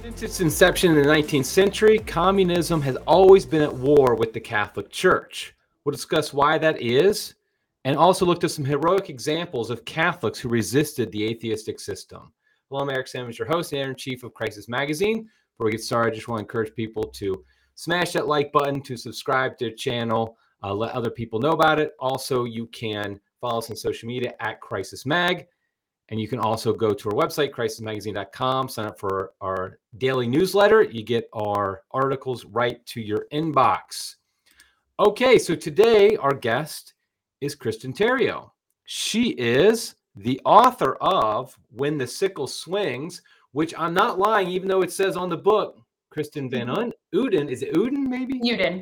Since its inception in the 19th century, communism has always been at war with the Catholic Church. We'll discuss why that is, and also look at some heroic examples of Catholics who resisted the atheistic system. Hello, I'm Eric Sammons, your host and editor-in-chief of Crisis Magazine. Before we get started, I just want to encourage people to smash that like button, to subscribe to the channel, let other people know about it. Also, you can follow us on social media at Crisis Mag. And you can also go to our website, crisismagazine.com, sign up for our daily newsletter. You get our articles right to your inbox. Okay, so today our guest is Kristen Theriault. She is the author of When the Sickle Swings, which I'm not lying, even though it says on the book, Kristen Van Uden. Is it Uden, maybe?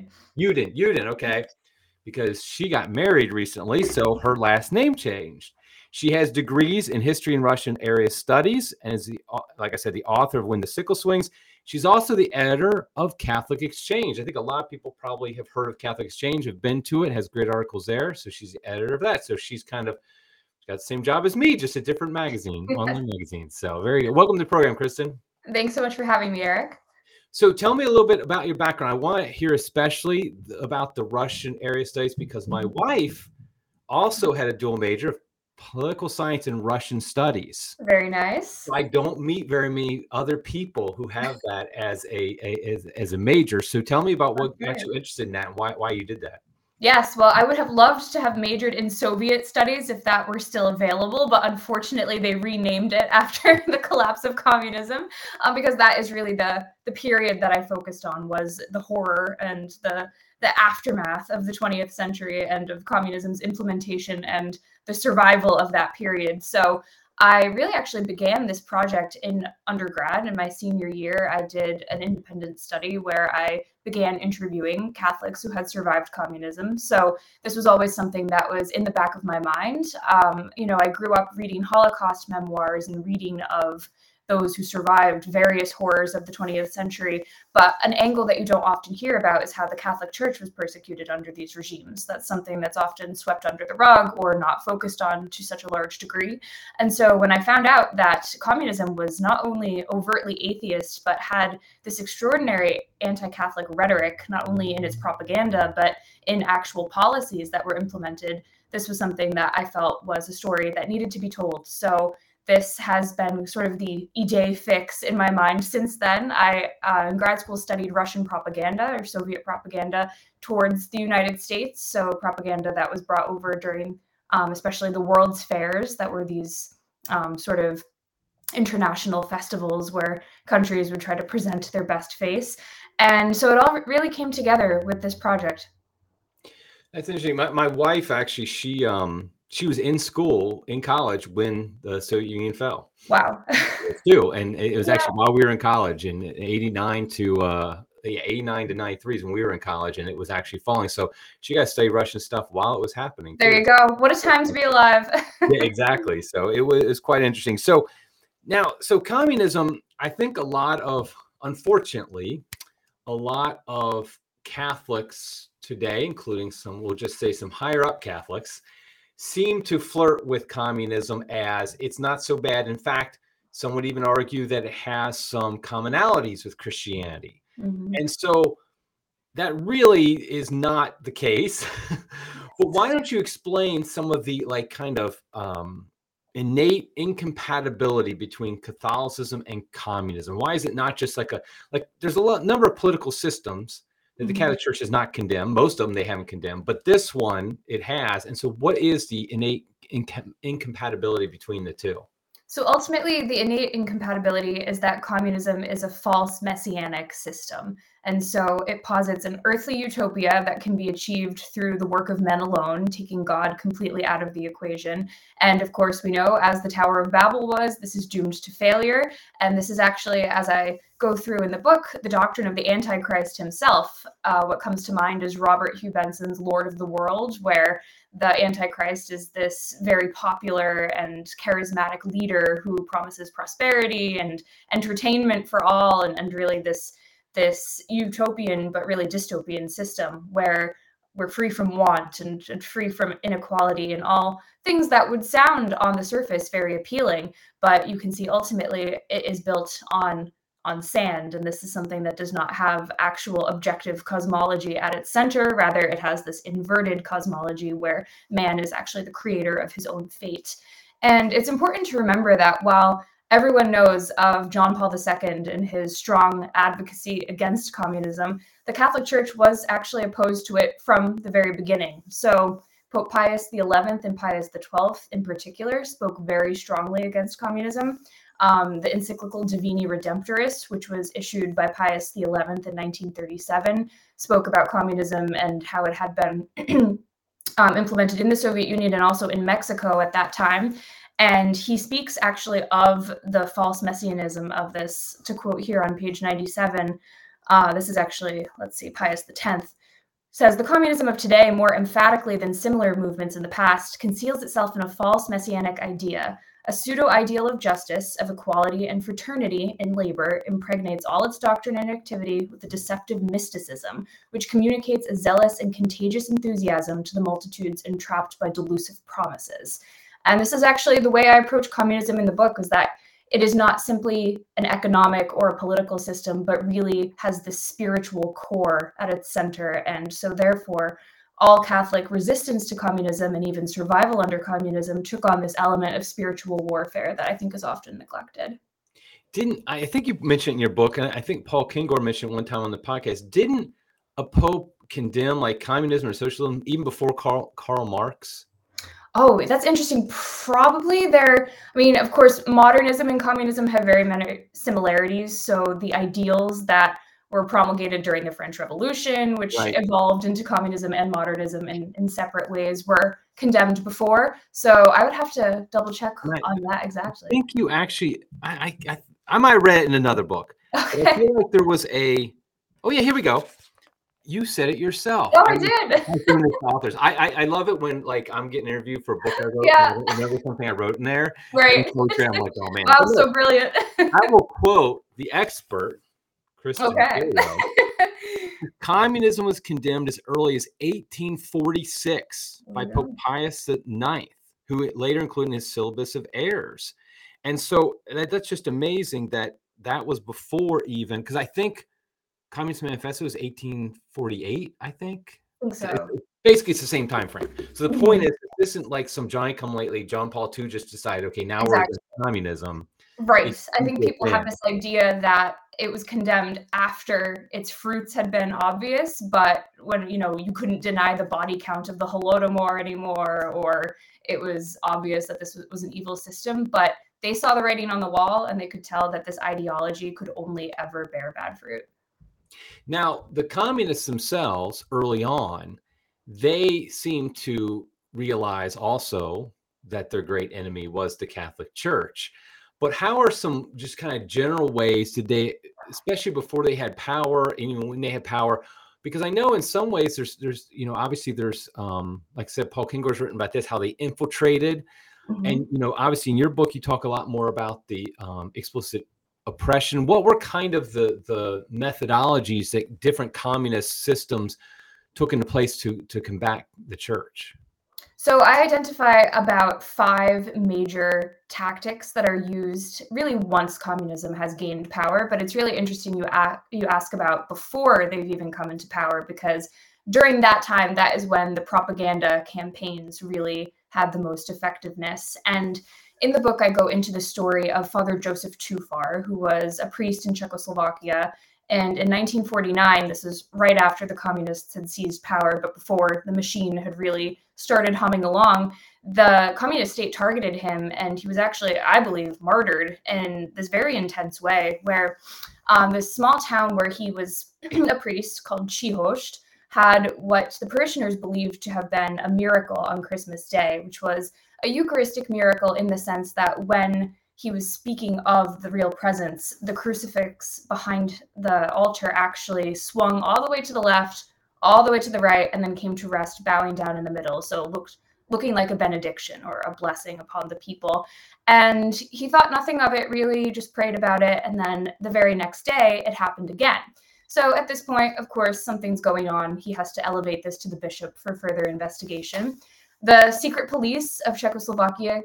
Uden, okay. Because she got married recently, so her last name changed. She has degrees in history and Russian area studies and is, like I said, the author of When the Sickle Swings. She's also the editor of Catholic Exchange. I think a lot of people probably have heard of Catholic Exchange, have been to it, has great articles there. So she's the editor of that. So she's got the same job as me, just a different magazine, online magazine. So very good. Welcome to the program, Kristen. Thanks so much for having me, Eric. So tell me a little bit about your background. I want to hear especially about the Russian area studies because my wife also had a dual major of political science and Russian studies. Very nice. I don't meet very many other people who have that as a major. So tell me about what got you interested in that and why you did that. Yes, well, I would have loved to have majored in Soviet studies if that were still available, but unfortunately they renamed it after the collapse of communism because that is really the period that I focused on was the horror and the aftermath of the 20th century and of communism's implementation and the survival of that period. So I really actually began this project in undergrad. In my senior year, I did an independent study where I began interviewing Catholics who had survived communism. So this was always something that was in the back of my mind. I grew up reading Holocaust memoirs and reading of those who survived various horrors of the 20th century. But an angle that you don't often hear about is how the Catholic Church was persecuted under these regimes. That's something that's often swept under the rug or not focused on to such a large degree. And so when I found out that communism was not only overtly atheist, but had this extraordinary anti-Catholic rhetoric, not only in its propaganda, but in actual policies that were implemented, this was something that I felt was a story that needed to be told. So this has been sort of the idée fixe in my mind since then. I, in grad school, studied Russian propaganda or Soviet propaganda towards the United States. So propaganda that was brought over during especially the World's Fairs, that were these sort of international festivals where countries would try to present their best face. And so it all really came together with this project. That's interesting. My wife, actually, she was in school, in college, when the Soviet Union fell. Wow. Too, and it was actually while we were in college in 89 to 93 is when we were in college, and it was actually falling. So she got to study Russian stuff while it was happening. There you go. What a time to be alive. Yeah, exactly. So it was quite interesting. So communism, I think unfortunately, a lot of Catholics today, including we'll just say some higher up Catholics, seem to flirt with communism as it's not so bad. In fact, some would even argue that it has some commonalities with Christianity. Mm-hmm. And so that really is not the case. But why don't you explain some of the innate incompatibility between Catholicism and communism? Why is it not just there's a number of political systems that the Catholic Church has not condemned. Most of them they haven't condemned, but this one it has. And so what is the innate incompatibility between the two? So ultimately, the innate incompatibility is that communism is a false messianic system. And so it posits an earthly utopia that can be achieved through the work of men alone, taking God completely out of the equation. And of course, we know, as the Tower of Babel was, this is doomed to failure. And this is actually, as I go through in the book, the doctrine of the Antichrist himself. What comes to mind is Robert Hugh Benson's Lord of the World, where the Antichrist is this very popular and charismatic leader who promises prosperity and entertainment for all, and really this utopian but really dystopian system where we're free from want and free from inequality and all things that would sound on the surface very appealing, but you can see ultimately it is built on on sand. And this is something that does not have actual objective cosmology at its center. Rather, it has this inverted cosmology where man is actually the creator of his own fate. And it's important to remember that while everyone knows of John Paul II and his strong advocacy against communism, the Catholic Church was actually opposed to it from the very beginning. So Pope Pius XI and Pius XII in particular spoke very strongly against communism. The encyclical Divini Redemptoris, which was issued by Pius XI in 1937, spoke about communism and how it had been implemented in the Soviet Union and also in Mexico at that time. And he speaks actually of the false messianism of this, to quote here on page 97. This is actually, Pius X says, "The communism of today, more emphatically than similar movements in the past, conceals itself in a false messianic idea. A pseudo-ideal of justice, of equality and fraternity in labor impregnates all its doctrine and activity with a deceptive mysticism, which communicates a zealous and contagious enthusiasm to the multitudes entrapped by delusive promises." And this is actually the way I approach communism in the book, is that it is not simply an economic or a political system, but really has this spiritual core at its center. And so therefore, all Catholic resistance to communism and even survival under communism took on this element of spiritual warfare that I think is often neglected. I think you mentioned in your book, and I think Paul Kengor mentioned one time on the podcast, didn't a pope condemn like communism or socialism even before Karl Marx? Oh, that's interesting. Probably of course, modernism and communism have very many similarities. So the ideals that were promulgated during the French Revolution, which evolved into communism and modernism in separate ways, were condemned before. So I would have to double check on that exactly. I think you actually, I might have read it in another book. Okay. I feel like there was oh yeah, here we go. You said it yourself. Oh, I did. Authors. I love it when like I'm getting interviewed for a book I wrote. Yeah. And I remember something I wrote in there. Right. I'm like, oh man. Wow, so brilliant. I will quote the expert, Christian. Okay. Communism was condemned as early as 1846 by Pope Pius IX, who later included in his syllabus of errors. And so that's just amazing that was before even, because I think Communist Manifesto is 1848, I think. So. Basically, it's the same time frame. So the point is, this isn't like some Johnny-come-lately. John Paul II just decided, okay, now we're against communism. Right. I think people have this idea that it was condemned after its fruits had been obvious, but when, you couldn't deny the body count of the Holodomor anymore, or it was obvious that this was an evil system, but they saw the writing on the wall and they could tell that this ideology could only ever bear bad fruit. Now, the communists themselves, early on, they seemed to realize also that their great enemy was the Catholic Church. But how are some just kind of general ways did they, especially before they had power, and even when they had power, because I know in some ways there's obviously there's like I said, Paul Kengor's written about this, how they infiltrated. Mm-hmm. And obviously in your book you talk a lot more about the explicit oppression. What were kind of the methodologies that different communist systems took into place to combat the church? So I identify about 5 major tactics that are used really once communism has gained power. But it's really interesting you ask about before they've even come into power, because during that time, that is when the propaganda campaigns really had the most effectiveness. And in the book, I go into the story of Father Joseph Tufar, who was a priest in Czechoslovakia. And in 1949, this is right after the communists had seized power, but before the machine had really started humming along, the communist state targeted him, and he was actually, I believe, martyred in this very intense way, where this small town where he was a priest called Chihost had what the parishioners believed to have been a miracle on Christmas Day, which was a Eucharistic miracle in the sense that when he was speaking of the real presence, the crucifix behind the altar actually swung all the way to the left, all the way to the right, and then came to rest, bowing down in the middle. So looking like a benediction or a blessing upon the people. And he thought nothing of it, really just prayed about it. And then the very next day, it happened again. So at this point, of course, something's going on. He has to elevate this to the bishop for further investigation. The secret police of Czechoslovakia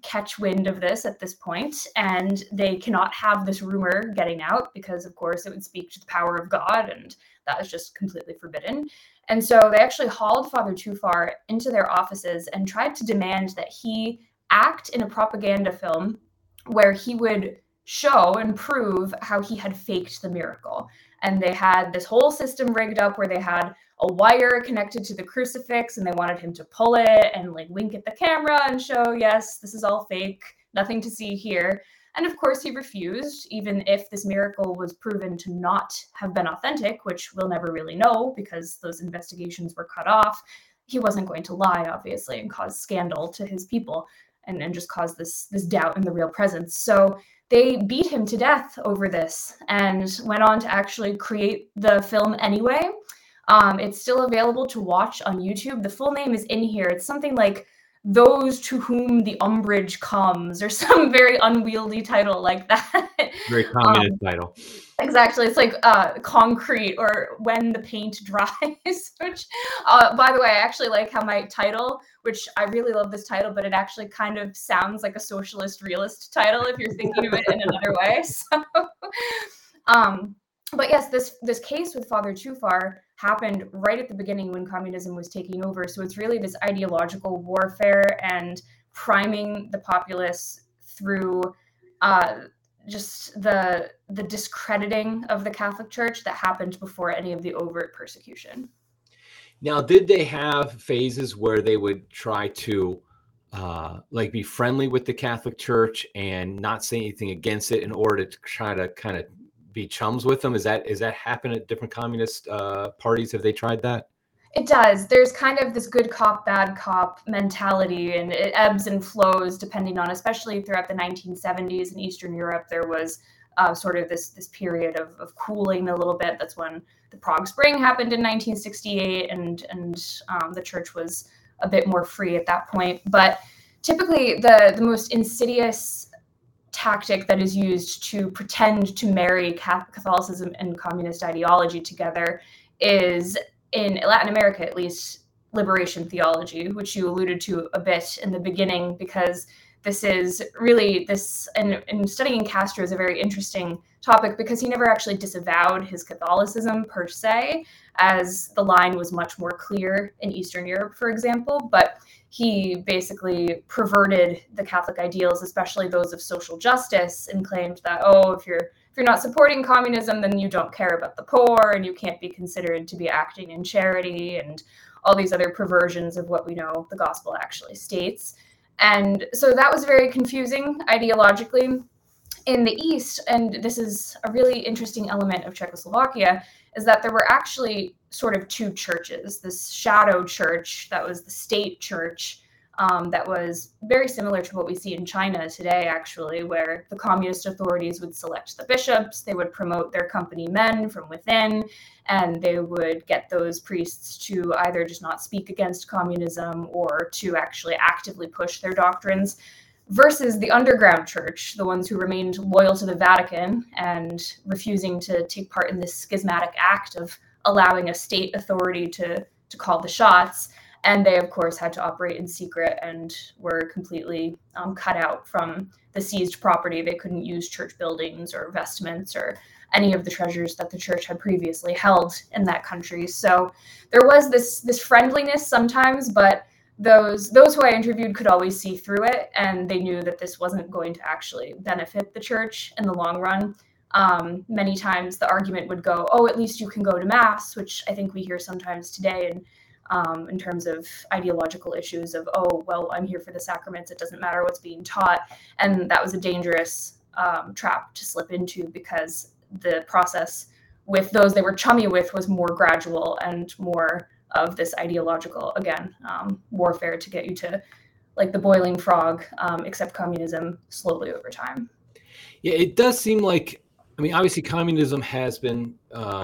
catch wind of this at this point, and they cannot have this rumor getting out because, of course, it would speak to the power of God, and that is just completely forbidden. And so they actually hauled Father Tufar into their offices and tried to demand that he act in a propaganda film where he would show and prove how he had faked the miracle. And they had this whole system rigged up where they had a wire connected to the crucifix, and they wanted him to pull it and like wink at the camera and show, yes, this is all fake, nothing to see here. And of course he refused, even if this miracle was proven to not have been authentic, which we'll never really know because those investigations were cut off. He wasn't going to lie, obviously, and cause scandal to his people and just cause this doubt in the real presence. So they beat him to death over this and went on to actually create the film anyway. It's still available to watch on YouTube. The full name is in here. It's something like Those to Whom the Umbrage Comes, or some very unwieldy title like that. Very communist title. Exactly. It's like Concrete or When the Paint Dries, which, by the way, I actually like how my title, which I really love this title, but it actually kind of sounds like a socialist realist title if you're thinking of it in another way. So, but yes, this case with Father Tufar happened right at the beginning when communism was taking over. So it's really this ideological warfare and priming the populace through just the discrediting of the Catholic Church that happened before any of the overt persecution. Now, did they have phases where they would try to like be friendly with the Catholic Church and not say anything against it in order to try to kind of be chums with them? Is that happen at different communist parties? Have they tried that? It does. There's kind of this good cop, bad cop mentality, and it ebbs and flows depending on, especially throughout the 1970s in Eastern Europe, there was sort of this period of cooling a little bit. That's when the Prague Spring happened in 1968, and the church was a bit more free at that point. But typically, the most insidious tactic that is used to pretend to marry Catholicism and communist ideology together is, in Latin America at least, liberation theology, which you alluded to a bit in the beginning, because this is really and studying Castro is a very interesting topic because he never actually disavowed his Catholicism per se, as the line was much more clear in Eastern Europe, for example, but he basically perverted the Catholic ideals, especially those of social justice, and claimed that, if you're not supporting communism, then you don't care about the poor and you can't be considered to be acting in charity, and all these other perversions of what we know the gospel actually states. And so that was very confusing ideologically. In the East, and this is a really interesting element of Czechoslovakia, is that there were actually sort of two churches. This shadow church that was the state church, that was very similar to what we see in China today, actually, where the communist authorities would select the bishops, they would promote their company men from within, and they would get those priests to either just not speak against communism or to actually actively push their doctrines, versus the underground church, the ones who remained loyal to the Vatican and refusing to take part in this schismatic act of allowing a state authority to call the shots. And they, of course, had to operate in secret and were completely cut out from the seized property. They couldn't use church buildings or vestments or any of the treasures that the church had previously held in that country. So there was this friendliness sometimes, but those who I interviewed could always see through it, and they knew that this wasn't going to actually benefit the church in the long run. Many times the argument would go, at least you can go to Mass, which I think we hear sometimes today, and in terms of ideological issues of, I'm here for the sacraments, it doesn't matter what's being taught. And that was a dangerous trap to slip into, because the process with those they were chummy with was more gradual and more of this ideological, warfare to get you to, like the boiling frog, accept communism slowly over time. Yeah, it does seem like, obviously communism has been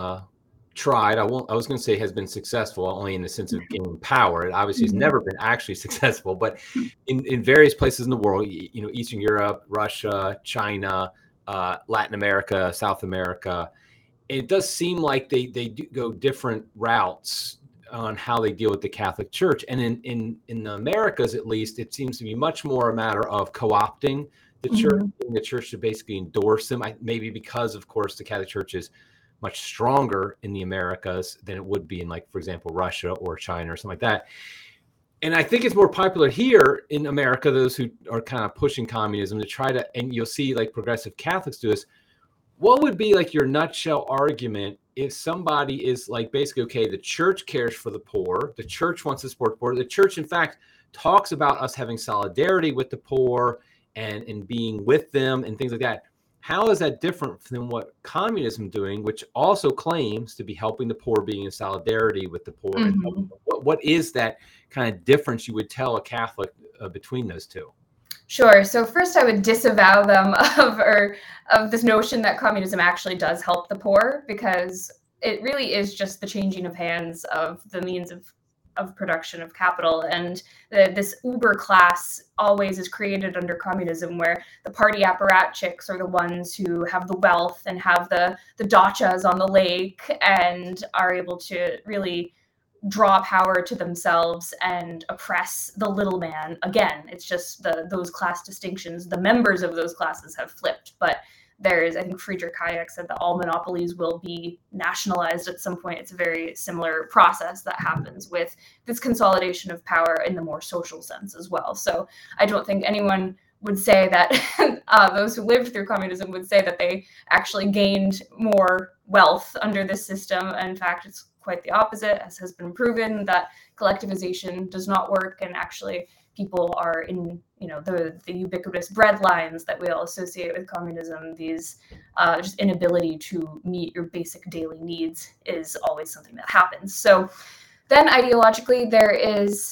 tried. I was going to say has been successful only in the sense of gaining power. It obviously has never been actually successful, but in various places in the world, Eastern Europe, Russia, China, Latin America, South America, it does seem like they do go different routes on how they deal with the Catholic Church. And in the Americas, at least, it seems to be much more a matter of co-opting the church, getting the church to basically endorse them. Maybe because, of course, the Catholic Church is much stronger in the Americas than it would be in, like, for example, Russia or China or something like that. And I think it's more popular here in America, those who are kind of pushing communism, to try to, and you'll see like progressive Catholics do this. What would be like your nutshell argument if somebody is like, basically, okay, the church cares for the poor, the church wants to support the poor, the church, in fact, talks about us having solidarity with the poor and being with them and things like that. How is that different than what communism doing, which also claims to be helping the poor, being in solidarity with the poor? And what is that kind of difference you would tell a Catholic between those two? Sure. So first, I would disavow them of this notion that communism actually does help the poor, because it really is just the changing of hands of the means of production of capital. And this uber class always is created under communism, where the party apparatchiks are the ones who have the wealth and have the dachas on the lake and are able to really draw power to themselves and oppress the little man. Again, it's just those class distinctions. The members of those classes have flipped, but I think Friedrich Hayek said that all monopolies will be nationalized at some point. It's a very similar process that happens with this consolidation of power in the more social sense as well. So I don't think anyone would say that those who lived through communism would say that they actually gained more wealth under this system. In fact, it's quite the opposite, as has been proven that collectivization does not work, and actually people are in, the ubiquitous bread lines that we all associate with communism. These just inability to meet your basic daily needs is always something that happens. So then ideologically, there is,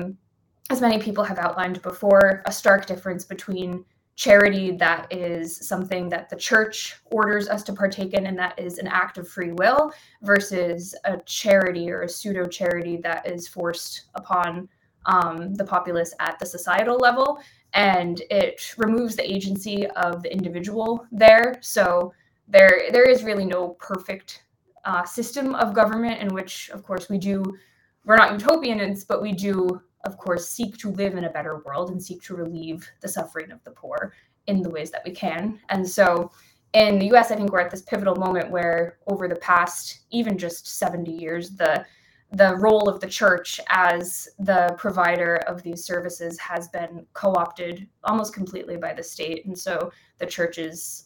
as many people have outlined before, a stark difference between charity that is something that the church orders us to partake in, and that is an act of free will, versus a charity or a pseudo charity that is forced upon the populace at the societal level, and it removes the agency of the individual there. So there is really no perfect system of government in which, of course, we're not utopians, but we do, of course, seek to live in a better world and seek to relieve the suffering of the poor in the ways that we can. And so in the US, I think we're at this pivotal moment where over the past even just 70 years, the role of the church as the provider of these services has been co-opted almost completely by the state. And so the church's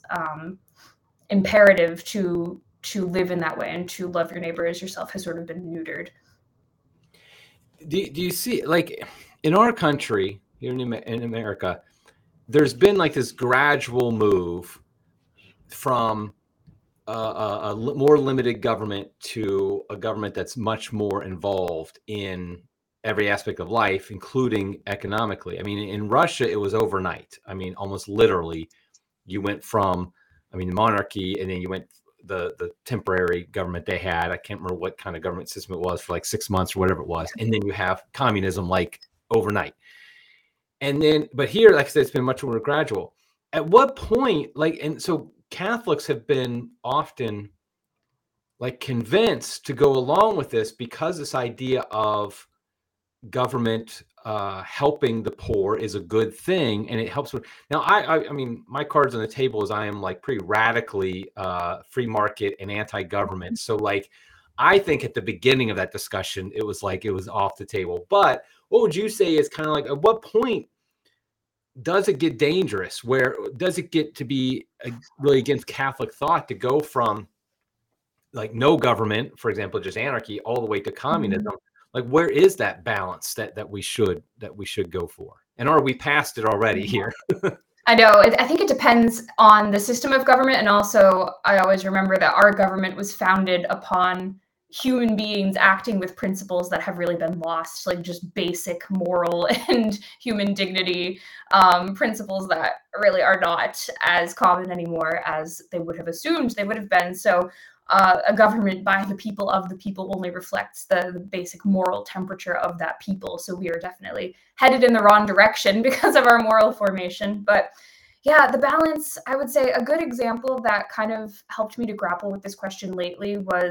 imperative to live in that way and to love your neighbor as yourself has sort of been neutered. Do you see, like, in our country, here in America, there's been like this gradual move from a more limited government to a government that's much more involved in every aspect of life, including economically. I mean, in Russia, it was overnight. I mean, almost literally, you went from, monarchy, and then you went the temporary government they had. I can't remember what kind of government system it was, for like 6 months or whatever it was. And then you have communism like overnight. And then, but here, like I said, it's been much more gradual. At what point, and so Catholics have been often like convinced to go along with this because this idea of government helping the poor is a good thing, and it helps with. Now, I mean, my cards on the table is I am like pretty radically free market and anti-government. So like, I think at the beginning of that discussion, it was off the table. But what would you say is kind of like, at what point does it get dangerous? Where does it get to be really against Catholic thought to go from like no government, for example, just anarchy, all the way to communism? Like, where is that balance that we should go for? And are we past it already here? I know. I think it depends on the system of government. And also, I always remember that our government was founded upon human beings acting with principles that have really been lost, like just basic moral and human dignity principles that really are not as common anymore as they would have assumed they would have been. So a government by the people of the people only reflects the basic moral temperature of that people. So we are definitely headed in the wrong direction because of our moral formation. But yeah, the balance, I would say a good example that kind of helped me to grapple with this question lately was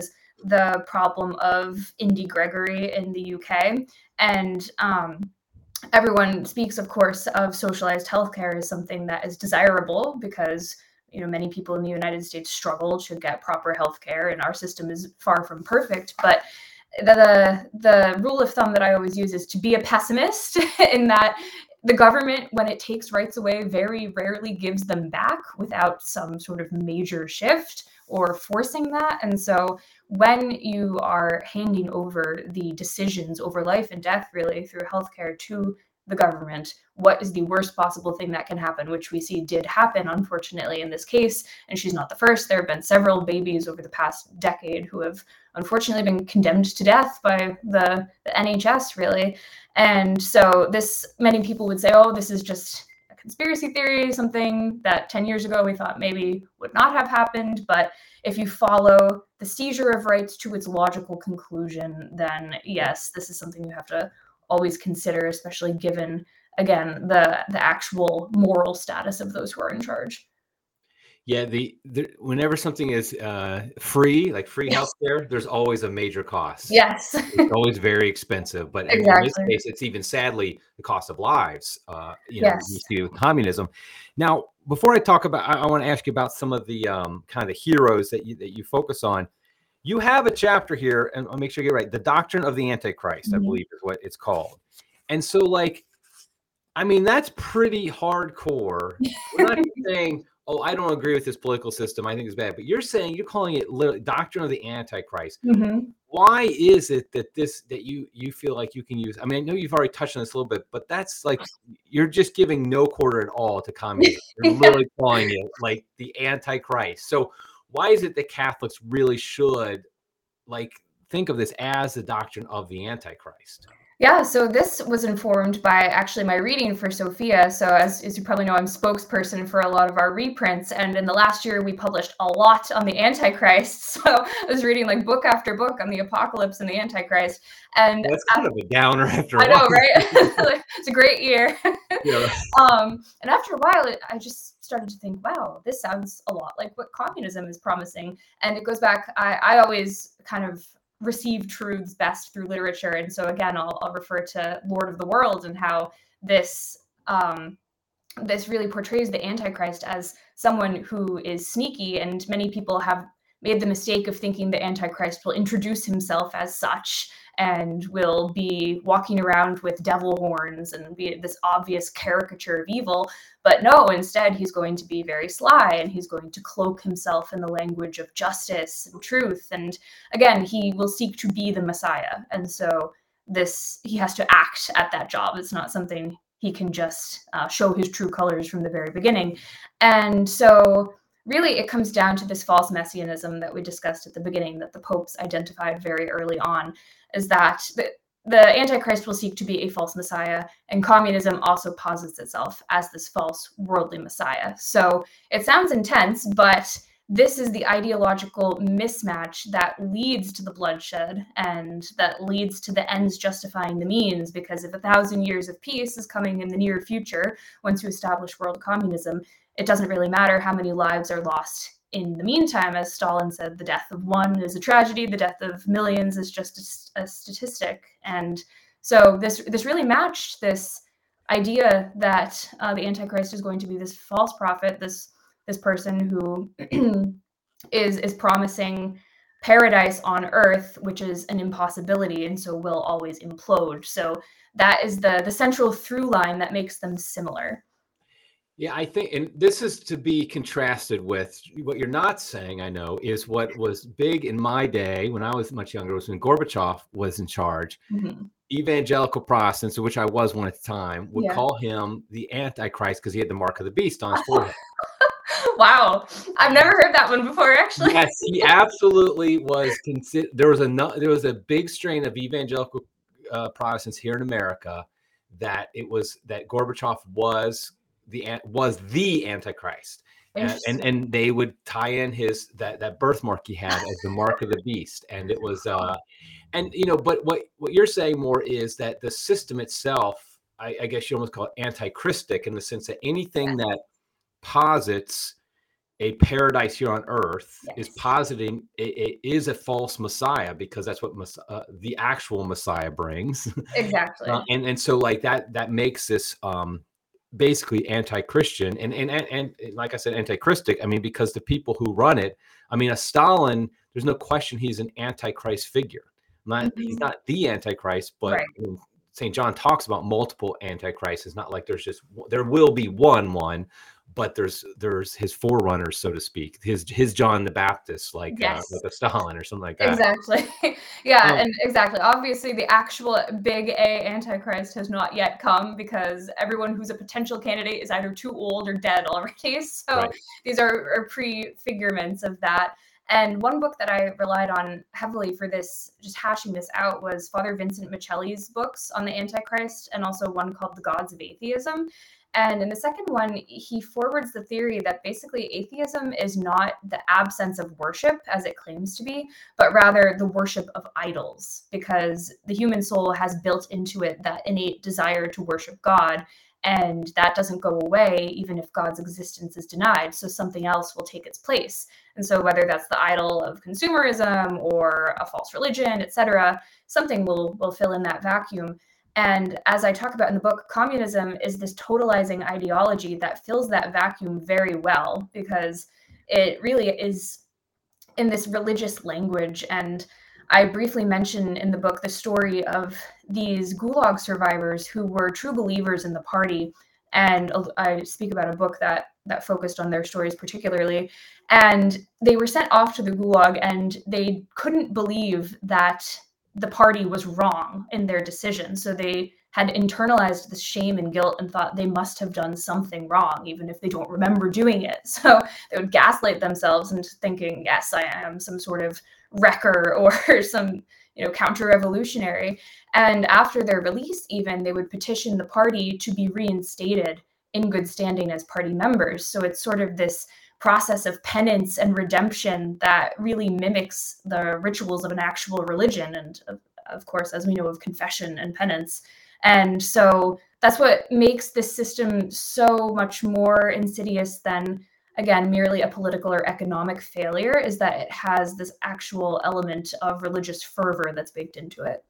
the problem of Indi Gregory in the UK. And everyone speaks, of course, of socialized healthcare as something that is desirable because many people in the United States struggle to get proper healthcare, and our system is far from perfect. But the rule of thumb that I always use is to be a pessimist in that the government, when it takes rights away, very rarely gives them back without some sort of major shift or forcing that. And so when you are handing over the decisions over life and death, really, through healthcare to the government, what is the worst possible thing that can happen, which we see did happen, unfortunately, in this case. And she's not the first. There have been several babies over the past decade who have unfortunately been condemned to death by the NHS, really. And so many people would say, oh, this is just a conspiracy theory, something that 10 years ago we thought maybe would not have happened. But if you follow the seizure of rights to its logical conclusion, then yes, this is something you have to always consider, especially given, again, the actual moral status of those who are in charge. Yeah, whenever something is free, like free healthcare, there's always a major cost. Yes. It's always very expensive, but exactly. in this case, it's even sadly the cost of lives. Yes. You see with communism. Now, before I talk about, I want to ask you about some of the kind of the heroes that you focus on. You have a chapter here, and I'll make sure you get it right. The Doctrine of the Antichrist, I believe, is what it's called. And so, that's pretty hardcore. We're not saying, oh, I don't agree with this political system, I think it's bad. But you're calling it literally Doctrine of the Antichrist. Mm-hmm. Why is it that you feel like you can use? I know you've already touched on this a little bit, but that's you're just giving no quarter at all to communism. You're literally calling it like the Antichrist. So why is it that Catholics really should think of this as the doctrine of the Antichrist? Yeah, so this was informed by actually my reading for Sophia. So as you probably know, I'm spokesperson for a lot of our reprints. And in the last year, we published a lot on the Antichrist. So I was reading book after book on the apocalypse and the Antichrist. And that's kind of a downer after a while. I know, right? It's a great year. Yeah. And after a while, I just started to think, wow, this sounds a lot like what communism is promising. And it goes back, I always kind of receive truths best through literature. And so again, I'll refer to Lord of the World and how this really portrays the Antichrist as someone who is sneaky, and many people have made the mistake of thinking the Antichrist will introduce himself as such and will be walking around with devil horns and be this obvious caricature of evil. But no, instead, he's going to be very sly, and he's going to cloak himself in the language of justice and truth. And again, he will seek to be the Messiah. And so he has to act at that job. It's not something he can just show his true colors from the very beginning. And so really, it comes down to this false messianism that we discussed at the beginning, that the popes identified very early on, is that the Antichrist will seek to be a false messiah, and communism also posits itself as this false worldly messiah. So it sounds intense, but this is the ideological mismatch that leads to the bloodshed and that leads to the ends justifying the means, because if 1,000 years of peace is coming in the near future, once you establish world communism, it doesn't really matter how many lives are lost in the meantime. As Stalin said, the death of one is a tragedy, the death of millions is just a statistic. And so this really matched this idea that the Antichrist is going to be this false prophet, this person who is promising paradise on earth, which is an impossibility, and so will always implode. So that is the central through line that makes them similar. Yeah, I think, and this is to be contrasted with what you're not saying, I know, is what was big in my day when I was much younger, was when Gorbachev was in charge. Mm-hmm. Evangelical Protestants, of which I was one at the time, would call him the Antichrist because he had the mark of the beast on his forehead. Wow, I've never heard that one before, actually. Yes, he absolutely was. There was a big strain of evangelical Protestants here in America that Gorbachev was the Antichrist, and they would tie in his that birthmark he had as the mark of the beast, and it was but what you're saying more is that the system itself, I guess you almost call it antichristic, in the sense that anything that posits a paradise here on earth, is Yes. positing it is a false Messiah, because that's what the actual Messiah brings. Exactly. And so like that makes this basically anti-Christian and like I said, anti-Christic. I mean, because the people who run it, I mean, a Stalin, there's no question he's an antichrist figure. He's Mhm. not the antichrist, but Right. I mean, St. John talks about multiple antichrists. It's not like there's just, there will be one, but there's his forerunners, so to speak, his John the Baptist, like Yes. a Stalin or something like that. Exactly. Yeah, Um, and exactly. Obviously, the actual big A Antichrist has not yet come because everyone who's a potential candidate is either too old or dead already. So right. these are prefigurements of that. And one book that I relied on heavily for this, just hashing this out, was Father Vincent Michelli's books on the Antichrist, and also one called The Gods of Atheism. And in the second one, he forwards the theory that basically atheism is not the absence of worship as it claims to be, but rather the worship of idols, because the human soul has built into it that innate desire to worship God. And that doesn't go away even if God's existence is denied. So something else will take its place. And so, whether that's the idol of consumerism or a false religion, etc., something will fill in that vacuum. And as I talk about in the book, communism is this totalizing ideology that fills that vacuum very well, because it really is in this religious language. And I briefly mention in the book the story of these Gulag survivors who were true believers in the party. And I speak about a book that focused on their stories particularly. And they were sent off to the Gulag, and they couldn't believe that the party was wrong in their decision. So they had internalized this shame and guilt and thought they must have done something wrong, even if they don't remember doing it. So they would gaslight themselves into thinking, yes, I am some sort of wrecker or some, counter-revolutionary. And after their release, even, they would petition the party to be reinstated in good standing as party members. So it's sort of this process of penance and redemption that really mimics the rituals of an actual religion, and of course, as we know, of confession and penance. And so that's what makes this system so much more insidious than, again, merely a political or economic failure, is that it has this actual element of religious fervor that's baked into it.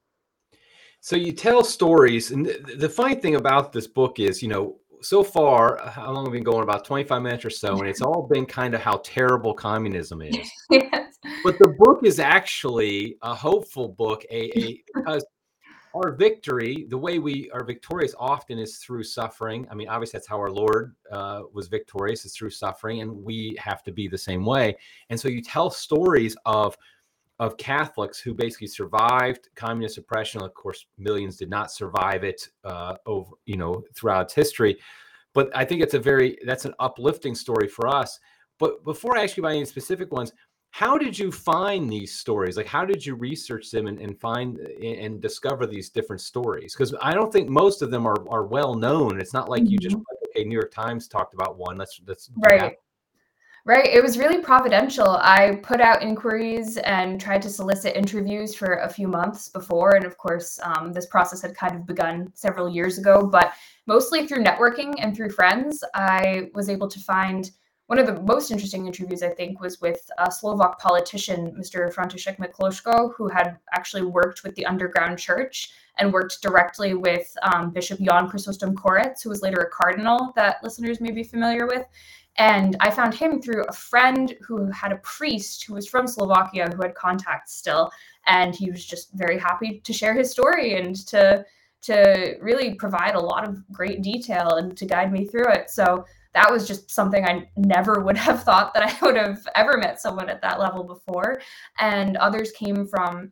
So you tell stories, and the funny thing about this book is, so far, how long have we been going? About 25 minutes or so, and it's all been kind of how terrible communism is. Yes. But the book is actually a hopeful book, because our victory, the way we are victorious often is through suffering. I mean, obviously that's how our Lord was victorious, is through suffering, and we have to be the same way. And so you tell stories of Catholics who basically survived communist oppression. Of course, millions did not survive it throughout its history. But I think that's an uplifting story for us. But before I ask you about any specific ones, how did you find these stories? Like, how did you research them and find and discover these different stories? Because I don't think most of them are well known. It's not like you just, Mhm. okay, New York Times talked about one. Let's do that. Right. Right. It was really providential. I put out inquiries and tried to solicit interviews for a few months before. And of course, this process had kind of begun several years ago, but mostly through networking and through friends, I was able to find one of the most interesting interviews, I think, was with a Slovak politician, Mr. František Mikloško, who had actually worked with the underground church and worked directly with Bishop Jan Chrysostom Koretz, who was later a cardinal that listeners may be familiar with. And I found him through a friend who had a priest who was from Slovakia who had contacts still. And he was just very happy to share his story and to really provide a lot of great detail and to guide me through it. So that was just something I never would have thought that I would have ever met someone at that level before. And others came from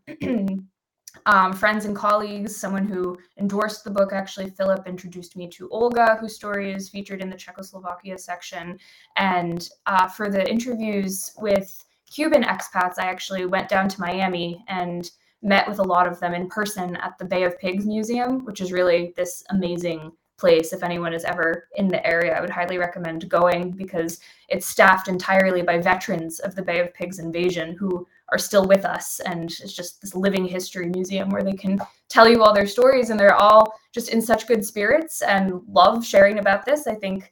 friends and colleagues. Someone who endorsed the book, actually, Philip, introduced me to Olga, whose story is featured in the Czechoslovakia section. And for the interviews with Cuban expats, I actually went down to Miami and met with a lot of them in person at the Bay of Pigs Museum, which is really this amazing place. If anyone is ever in the area, I would highly recommend going, because it's staffed entirely by veterans of the Bay of Pigs invasion who are still with us. And it's just this living history museum where they can tell you all their stories, and they're all just in such good spirits and love sharing about this. I think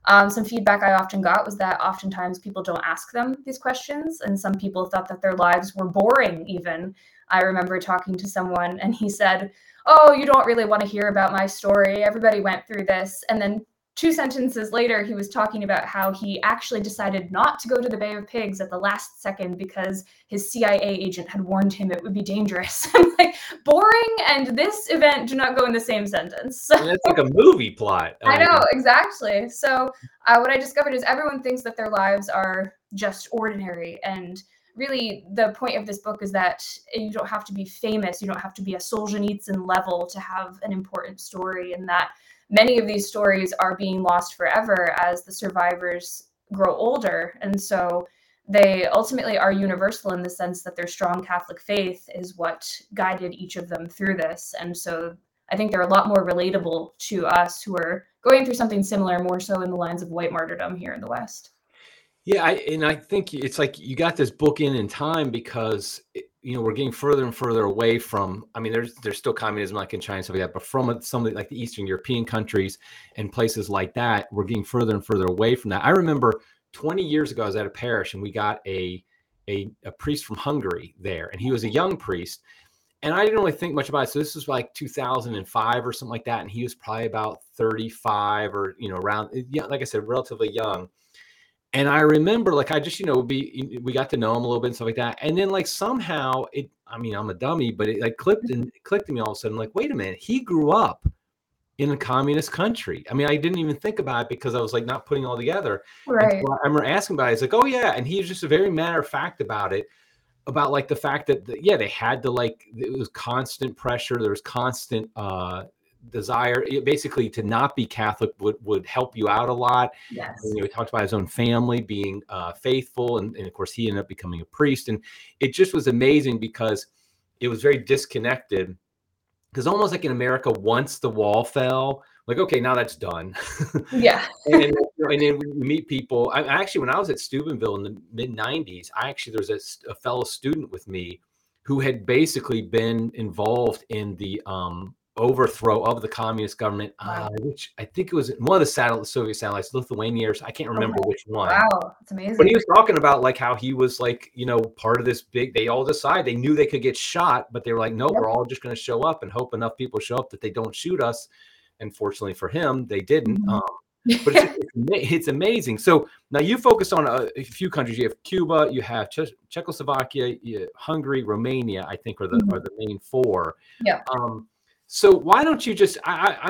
Some feedback I often got was that oftentimes people don't ask them these questions, and some people thought that their lives were boring even. I remember talking to someone and he said, "Oh, you don't really want to hear about my story. Everybody went through this." And then two sentences later, he was talking about how he actually decided not to go to the Bay of Pigs at the last second because his CIA agent had warned him it would be dangerous. I'm like, boring and this event do not go in the same sentence. So, And it's like a movie plot. I know, exactly. So what I discovered is everyone thinks that their lives are just ordinary. And really, the point of this book is that you don't have to be famous. You don't have to be a Solzhenitsyn level to have an important story, and that many of these stories are being lost forever as the survivors grow older. And so they ultimately are universal in the sense that their strong Catholic faith is what guided each of them through this. And so I think they're a lot more relatable to us who are going through something similar, more so in the lines of white martyrdom here in the West. Yeah, I think it's like you got this book in time because we're getting further and further away from. I mean, there's still communism like in China and stuff like that, but from some of like the Eastern European countries and places like that, we're getting further and further away from that. I remember 20 years ago, I was at a parish and we got a priest from Hungary there, and he was a young priest, and I didn't really think much about it. So this was like 2005 or something like that, and he was probably about 35 or around, yeah, like I said, relatively young. And I remember, like, I just, we got to know him a little bit and stuff like that. And then, like, somehow I'm a dummy, but it like clicked in me all of a sudden, like, wait a minute, he grew up in a communist country. I mean, I didn't even think about it because I was like not putting it all together. And Right. so I remember asking about it. He's like, oh yeah. And he was just a very matter of fact about it, about like the fact that, they had to, like, it was constant pressure. There was constant, desire basically to not be Catholic would help you out a lot. Yes. And, he talked about his own family being faithful, and of course he ended up becoming a priest, and it just was amazing because it was very disconnected. Because almost like in America, once the wall fell, like, okay, now that's done. Yeah. and then we meet people. I actually, when I was at Steubenville in the mid '90s, there was a fellow student with me who had basically been involved in the overthrow of the communist government, Wow. which I think it was one of the Soviet satellites, Lithuania. I can't remember which one. Wow. That's But he amazing. was talking about like how he was like, part of this big, they all decide, they knew they could get shot, but they were like, no, Yep. we're all just going to show up and hope enough people show up that they don't shoot us. And fortunately for him, they didn't. Mhm. But it's amazing. So now you focus on a few countries. You have Cuba, you have Czechoslovakia, Hungary, Romania, I think are the main four. Yeah. So why don't you just,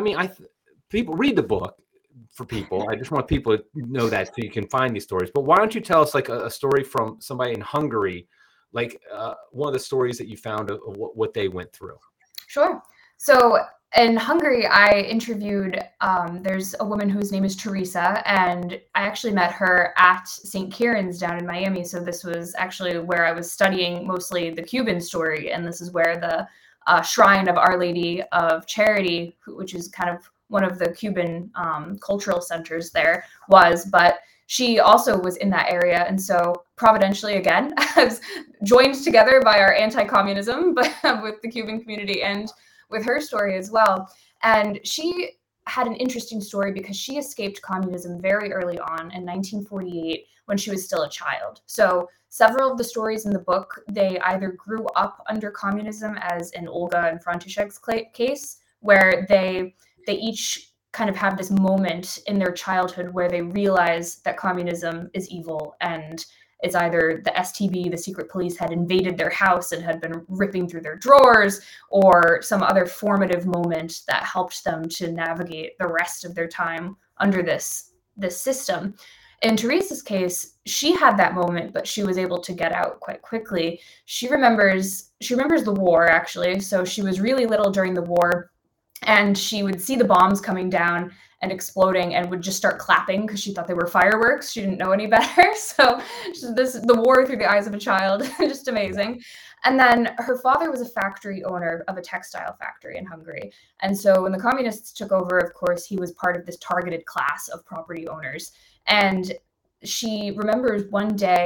people read the book for people. I just want people to know that so you can find these stories. But why don't you tell us like a story from somebody in Hungary, like one of the stories that you found of what they went through? Sure. So in Hungary, I interviewed, there's a woman whose name is Teresa, and I actually met her at St. Kieran's down in Miami. So this was actually where I was studying mostly the Cuban story, and this is where the Shrine of Our Lady of Charity, which is kind of one of the Cuban cultural centers there, was. But she also was in that area. And so providentially, again, I was joined together by our anti-communism, but with the Cuban community and with her story as well. And she had an interesting story because she escaped communism very early on in 1948 when she was still a child. So several of the stories in the book, they either grew up under communism, as in Olga and František's case, where they each kind of have this moment in their childhood where they realize that communism is evil, and it's either the STB, the secret police, had invaded their house and had been ripping through their drawers, or some other formative moment that helped them to navigate the rest of their time under this system. In Teresa's case, she had that moment, but she was able to get out quite quickly. She remembers the war, actually. So she was really little during the war, and she would see the bombs coming down and exploding and would just start clapping because she thought they were fireworks. She didn't know any better. So the war through the eyes of a child, just amazing. And then her father was a factory owner of a textile factory in Hungary. And so when the communists took over, of course, he was part of this targeted class of property owners. And she remembers one day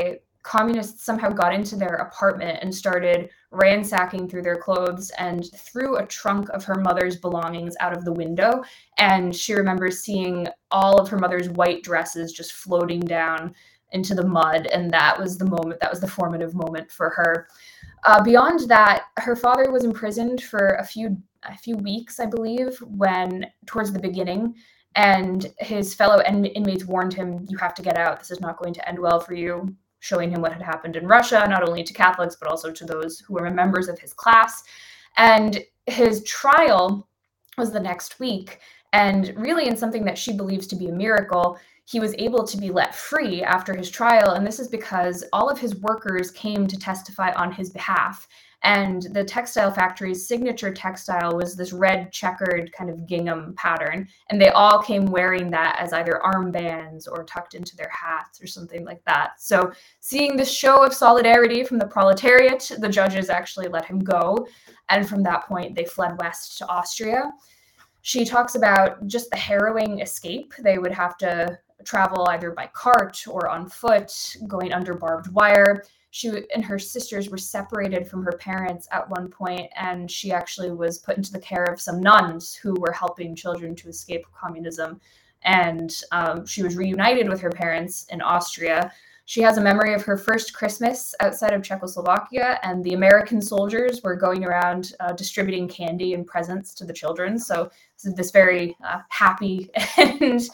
communists somehow got into their apartment and started ransacking through their clothes and threw a trunk of her mother's belongings out of the window. And she remembers seeing all of her mother's white dresses just floating down into the mud. And that was the moment, that was the formative moment for her. Beyond that, her father was imprisoned for a few weeks, I believe, when towards the beginning, and his fellow inmates warned him, "You have to get out. This is not going to end well for you," showing him what had happened in Russia, not only to Catholics, but also to those who were members of his class. And his trial was the next week. And really, in something that she believes to be a miracle, he was able to be let free after his trial. And this is because all of his workers came to testify on his behalf. And the textile factory's signature textile was this red checkered kind of gingham pattern. And they all came wearing that as either armbands or tucked into their hats or something like that. So seeing this show of solidarity from the proletariat, the judges actually let him go. And from that point, they fled west to Austria. She talks about just the harrowing escape. They would have to travel either by cart or on foot, going under barbed wire. She and her sisters were separated from her parents at one point, and she actually was put into the care of some nuns who were helping children to escape communism. And she was reunited with her parents in Austria. She has a memory of her first Christmas outside of Czechoslovakia, and the American soldiers were going around distributing candy and presents to the children. So this very happy and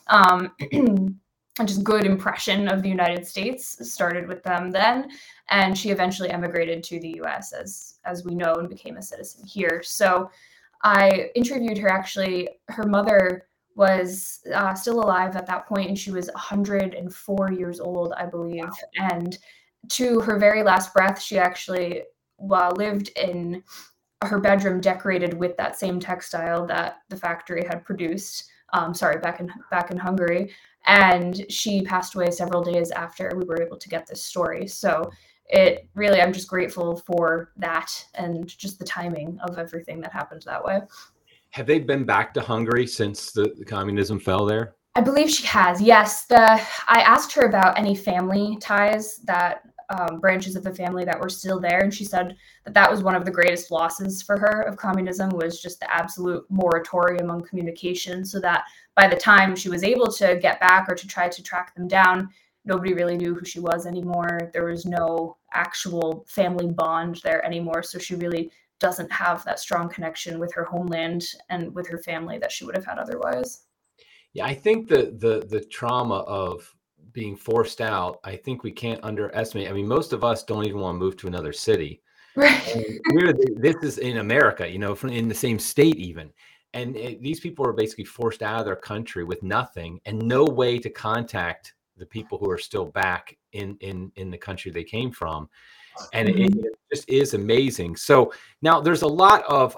just good impression of the United States started with them then. And she eventually emigrated to the US, as we know, and became a citizen here. So I interviewed her, actually. Her mother was still alive at that point, and she was 104 years old, I believe. And to her very last breath, she actually lived in her bedroom decorated with that same textile that the factory had produced. Back in Hungary. And she passed away several days after we were able to get this story. So it really, I'm just grateful for that and just the timing of everything that happened that way. Have they been back to Hungary since the communism fell there? I believe she has, yes. I asked her about any family ties, that branches of the family that were still there, and she said that was one of the greatest losses for her of communism, was just the absolute moratorium on communication, so that by the time she was able to get back or to try to track them down, nobody really knew who she was anymore. There was no actual family bond there anymore, so she really doesn't have that strong connection with her homeland and with her family that she would have had otherwise. Yeah, I think the trauma of being forced out, I think we can't underestimate. I mean, most of us don't even want to move to another city. Right. This is in America, in the same state even. And these people are basically forced out of their country with nothing and no way to contact the people who are still back in the country they came from. And it just is amazing. So now there's a lot of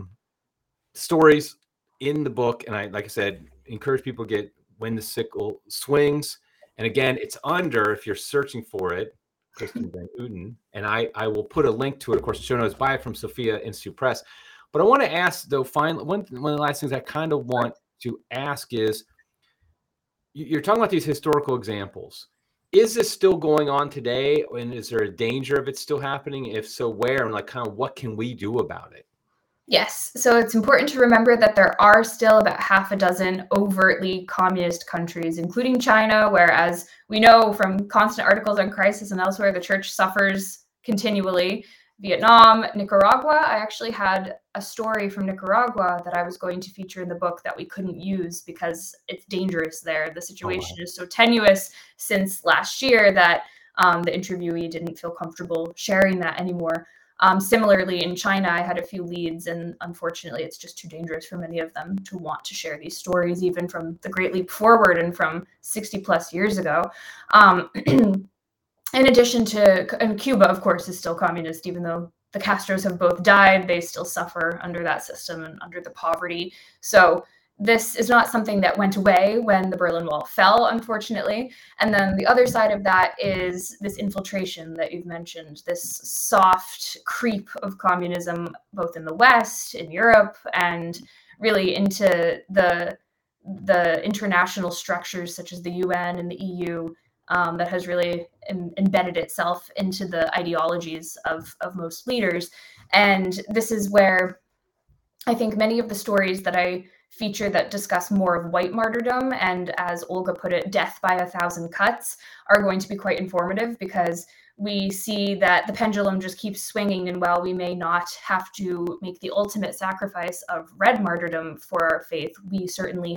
stories in the book. And like I said, encourage people to get When the Sickle Swings. And again, it's under, if you're searching for it, Kristen Van Uden. And I will put a link to it, of course, show notes, buy it from Sophia Institute Press. But I want to ask, though, finally, one of the last things I kind of want to ask is, you're talking about these historical examples. Is this still going on today? And is there a danger of it still happening? If so, where? And kind of what can we do about it? Yes. So it's important to remember that there are still about half a dozen overtly communist countries, including China, where, as we know from constant articles on Crisis and elsewhere, the church suffers continually. Vietnam, Nicaragua. I actually had a story from Nicaragua that I was going to feature in the book that we couldn't use because it's dangerous there. The situation is so tenuous since last year that the interviewee didn't feel comfortable sharing that anymore. Similarly, in China, I had a few leads, and unfortunately, it's just too dangerous for many of them to want to share these stories, even from the Great Leap Forward and from 60 plus years ago. In addition to, and Cuba, of course, is still communist, even though the Castros have both died, they still suffer under that system and under the poverty. So this is not something that went away when the Berlin Wall fell, unfortunately. And then the other side of that is this infiltration that you've mentioned, this soft creep of communism, both in the West, in Europe, and really into the international structures such as the UN and the EU. that has really embedded itself into the ideologies of most leaders. And this is where I think many of the stories that I feature that discuss more of white martyrdom and, as Olga put it, death by 1,000 cuts, are going to be quite informative, because we see that the pendulum just keeps swinging. And while we may not have to make the ultimate sacrifice of red martyrdom for our faith, we certainly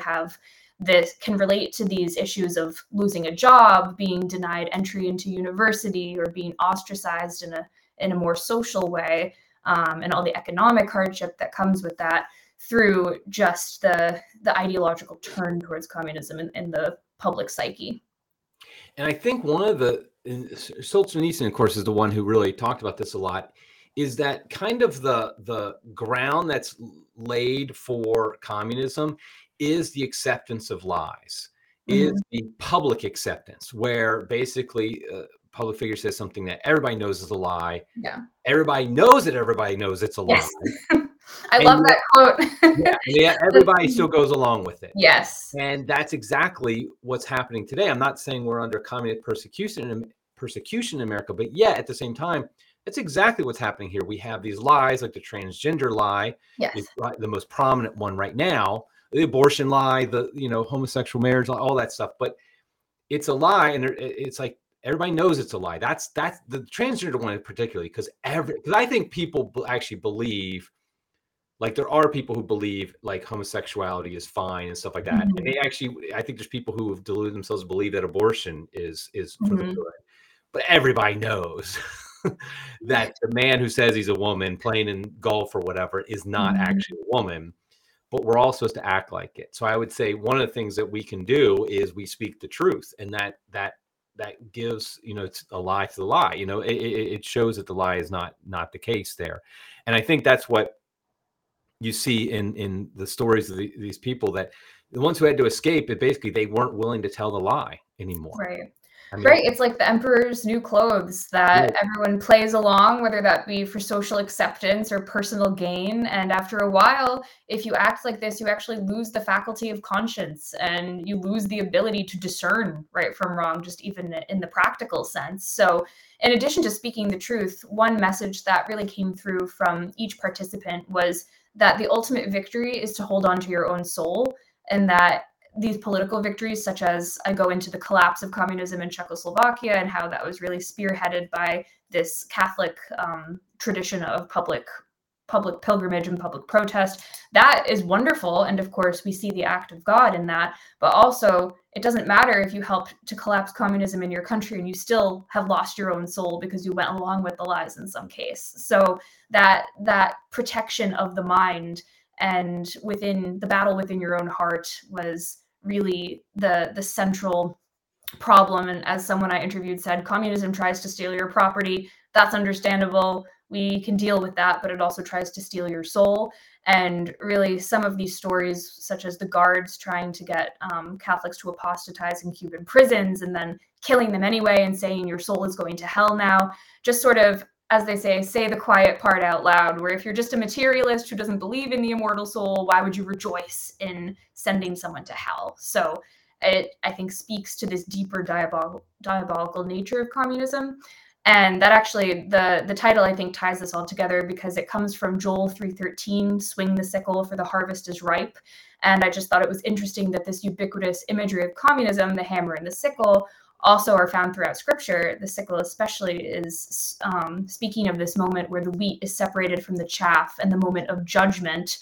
can relate to these issues of losing a job, being denied entry into university, or being ostracized in a more social way, and all the economic hardship that comes with that, through just the ideological turn towards communism in the public psyche. And I think one of Solzhenitsyn, of course, is the one who really talked about this a lot, is that kind of the ground that's laid for communism is the acceptance of lies, is the public acceptance, where basically public figure says something that everybody knows is a lie. Yeah. Everybody knows that everybody knows it's a lie. Yes. I love that quote. Yeah, everybody still goes along with it. Yes. And that's exactly what's happening today. I'm not saying we're under communist persecution in America, but yet at the same time, that's exactly what's happening here. We have these lies, like the transgender lie, yes, the most prominent one right now, the abortion lie, the homosexual marriage, all that stuff. But it's a lie, and it's like everybody knows it's a lie. That's the transgender one particularly, because I think people actually believe. Like, there are people who believe like homosexuality is fine and stuff like that. And they actually, I think there's people who have deluded themselves to believe that abortion is for the good. But everybody knows that the man who says he's a woman playing in golf or whatever is not actually a woman, but we're all supposed to act like it. So I would say one of the things that we can do is we speak the truth, and that gives, it's a lie to the lie. It shows that the lie is not the case there. And I think that's what you see in the stories of these people, that the ones who had to escape, it basically they weren't willing to tell the lie anymore. Right. Right. It's like the emperor's new clothes, that everyone plays along, whether that be for social acceptance or personal gain. And after a while, if you act like this, you actually lose the faculty of conscience, and you lose the ability to discern right from wrong, just even in the practical sense. So in addition to speaking the truth, one message that really came through from each participant was that the ultimate victory is to hold on to your own soul, and that these political victories, such as I go into the collapse of communism in Czechoslovakia and how that was really spearheaded by this Catholic tradition of public pilgrimage and public protest, that is wonderful. And of course, we see the act of God in that. But also, it doesn't matter if you helped to collapse communism in your country and you still have lost your own soul because you went along with the lies in some case. So that protection of the mind and within the battle within your own heart was really the central problem. And as someone I interviewed said, communism tries to steal your property. That's understandable. We can deal with that, but it also tries to steal your soul. And really, some of these stories, such as the guards trying to get Catholics to apostatize in Cuban prisons and then killing them anyway and saying your soul is going to hell now, just sort of, as they say the quiet part out loud, where if you're just a materialist who doesn't believe in the immortal soul, why would you rejoice in sending someone to hell? So it, I think, speaks to this deeper diabolical nature of communism. And that actually, the title, I think, ties this all together, because it comes from Joel 3:13, swing the sickle for the harvest is ripe. And I just thought it was interesting that this ubiquitous imagery of communism, the hammer and the sickle, also are found throughout scripture. The sickle especially is speaking of this moment where the wheat is separated from the chaff, and the moment of judgment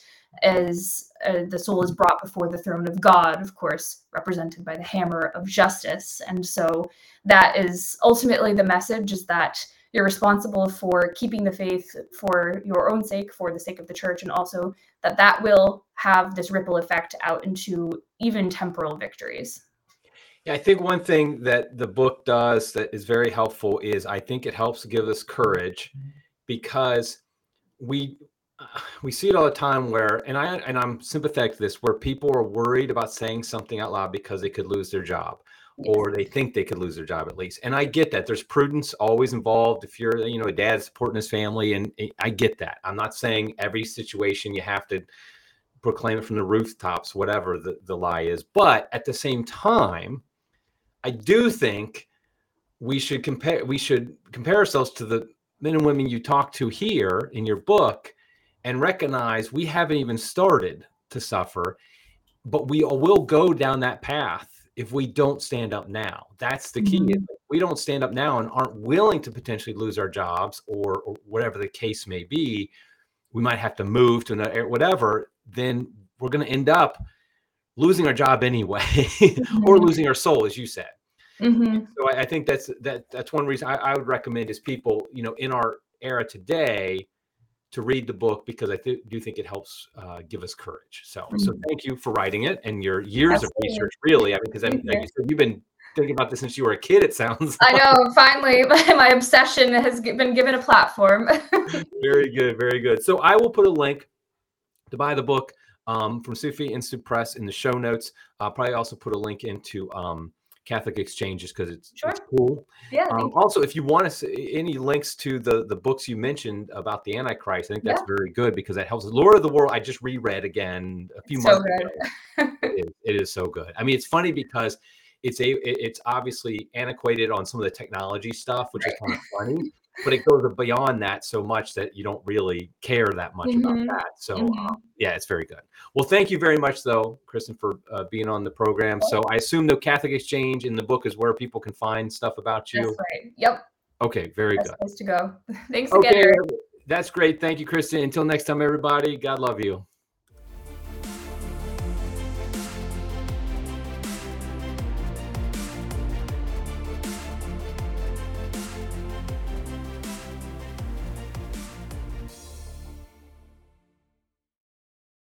as the soul is brought before the throne of God, of course, represented by the hammer of justice. And so that is ultimately the message, is that you're responsible for keeping the faith for your own sake, for the sake of the church, and also that will have this ripple effect out into even temporal victories. Yeah, I think one thing that the book does that is very helpful is I think it helps give us courage, because we see it all the time where, and I'm sympathetic to this, where people are worried about saying something out loud because they could lose their job, or they think they could lose their job at least. And I get that. There's prudence always involved if you're, a dad supporting his family, and I get that. I'm not saying every situation you have to proclaim it from the rooftops, whatever the lie is. But at the same time, I do think we should compare ourselves to the men and women you talk to here in your book and recognize we haven't even started to suffer, but we will go down that path if we don't stand up now. That's the key. If we don't stand up now and aren't willing to potentially lose our jobs or whatever the case may be, we might have to move to another whatever, then we're going to end up losing our job anyway, or losing our soul, as you said. So I think that's one reason I would recommend is people, in our era today, to read the book, because I do think it helps give us courage. So thank you for writing it and your years of research, really. Because like you said, you've been thinking about this since you were a kid, it sounds like. I know, finally, my obsession has been given a platform. Very good, very good. So I will put a link to buy the book from Sufi Institute Press in the show notes. I'll probably also put a link into Catholic Exchange, just because it's cool. Yeah. Also, if you want to see any links to the books you mentioned about the Antichrist, I think that's very good, because that helps. Lord of the World, I just reread again a few months ago. It is so good. I mean, it's funny because it's obviously antiquated on some of the technology stuff, which is kind of funny, but it goes beyond that so much that you don't really care that much about that. So yeah, it's very good. Well, thank you very much, though, Kristen, for being on the program. So I assume the Catholic Exchange in the book is where people can find stuff about you. That's right. Yep. Okay, very good. Place to go. Thanks again. That's great. Thank you, Kristen. Until next time, everybody. God love you.